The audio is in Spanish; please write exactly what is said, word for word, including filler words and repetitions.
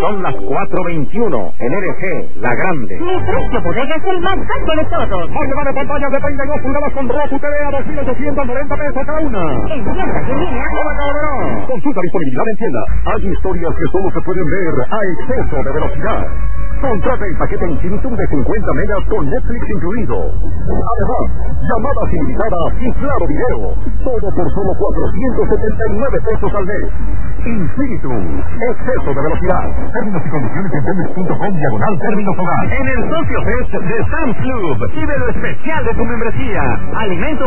Son las cuatro veintiuno en L G, la grande. Mi precio bodega es el más alto de todos. Hoy le va de pantallas de treinta y dos pulgadas con Roku T V a dos mil ochocientos noventa pesos cada una. En tienda y en línea. ¡Hola, cabrón! Consulta disponibilidad en tienda. Hay historias que solo se pueden ver a exceso de velocidad. Contrata el paquete Infinitum de cincuenta megas con Netflix incluido. Además, llamadas ilimitadas y claro video. Todo por solo cuatrocientos setenta y nueve pesos al mes. Infinitum. Exceso de velocidad. Términos y condiciones en telmex punto com diagonal términos hogar. En el Socio Fest de Sam's Club, vive lo especial de tu membresía. Alimentos